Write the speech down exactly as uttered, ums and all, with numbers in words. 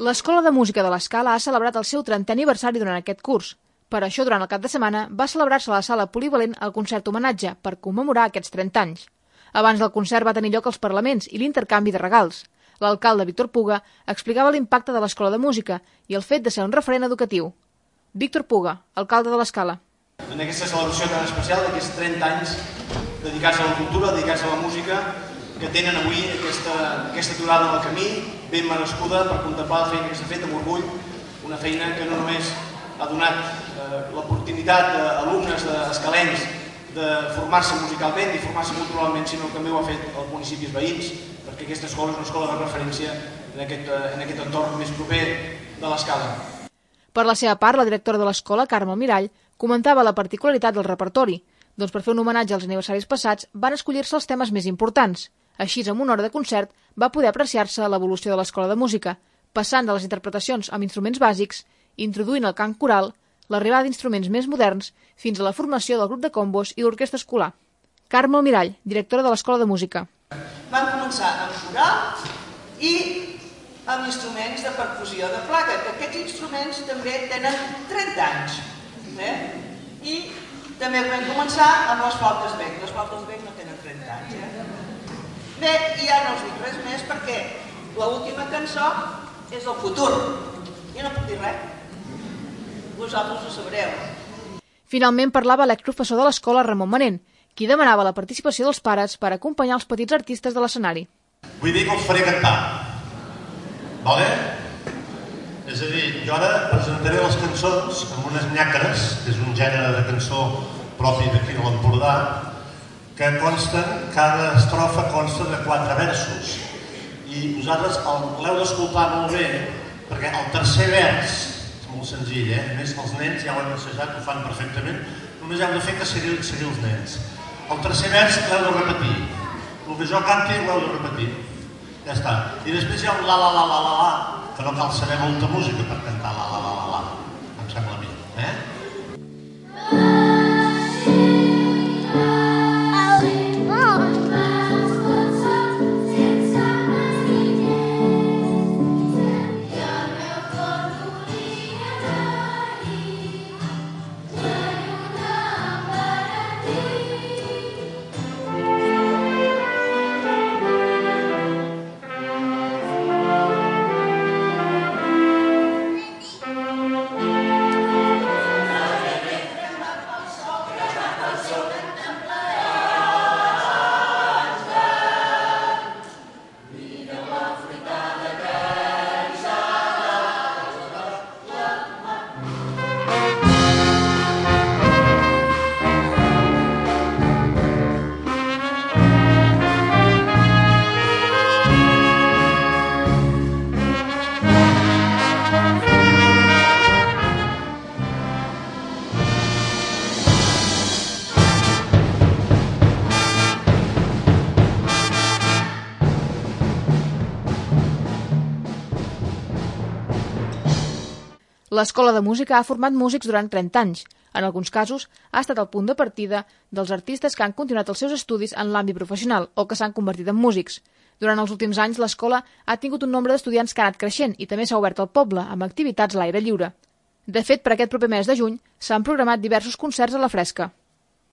L'Escola de Música de l'Escala ha celebrat el seu trentè aniversari durant aquest curs. Per això, durant el cap de setmana, va celebrar-se a la sala polivalent el concert homenatge per commemorar aquests trenta anys. Abans del concert va tenir lloc els parlaments i l'intercanvi de regals. L'alcalde Víctor Puga explicava l'impacte de l'Escola de Música i el fet de ser un referent educatiu. Víctor Puga, alcalde de l'Escala. En aquesta celebració tan especial d'aquests trenta anys dedicats a la cultura, dedicats a la música, que tenen avui aquesta, aquesta aturada del camí, ben merescuda per contemplar la feina que s'ha fet amb orgull, una feina que no només ha donat eh, l'oportunitat a alumnes escalencs de formar-se musicalment i formar-se culturalment, sinó que també ho ha fet als municipis veïns, perquè aquesta escola és una escola de referència en aquest, en aquest entorn més proper de l'Escala. Per la seva part, la directora de l'escola, Carme Mirall, comentava la particularitat del repertori. Doncs per fer un homenatge als aniversaris passats van escollir-se els temes més importants. Així, amb una hora de concert, va poder apreciar-se l'evolució de l'Escola de Música, passant de les interpretacions amb instruments bàsics, introduint el cant coral, l'arribada d'instruments més moderns, fins a la formació del grup de combos i l'orquestra escolar. Carme Mirall, directora de l'Escola de Música. Van començar amb coral i amb instruments de percussió de placa, que aquests instruments també tenen trenta anys. Eh? I també vam començar amb les flautes bec. Les flautes bec no tenen trenta anys. Eh? Bé, i ja no us dic res més perquè l'última cançó és el futur. Jo no puc dir res. Vosaltres ho sabreu. Finalment parlava l'exprofessor de l'escola, Ramon Manent, qui demanava la participació dels pares per acompanyar els petits artistes de l'escenari. Vull dir que els faré cantar. Vale? És a dir, jo ara presentaré les cançons amb unes nyàcares, que és un gènere de cançó propi d'aquí de l'Empordà, que consten, cada estrofa consta de quatre versos. I vosaltres l'heu d'escoltar molt bé, perquè el tercer vers és molt senzill, eh? A més, els nens ja ho hem assajat, ho fan perfectament, només heu de fer que seguir, seguir els nens. El tercer vers l'heu de repetir. El que jo canti l'heu de repetir. Ja està. I després hi ha un la la la la la la, que no cal saber molta música per cantar la la la la la, em sembla a mi. Eh? L'Escola de Música ha format músics durant trenta anys. En alguns casos, ha estat el punt de partida dels artistes que han continuat els seus estudis en l'àmbit professional o que s'han convertit en músics. Durant els últims anys, l'escola ha tingut un nombre d'estudiants que ha anat creixent i també s'ha obert al poble amb activitats a l'aire lliure. De fet, per aquest proper mes de juny s'han programat diversos concerts a la fresca.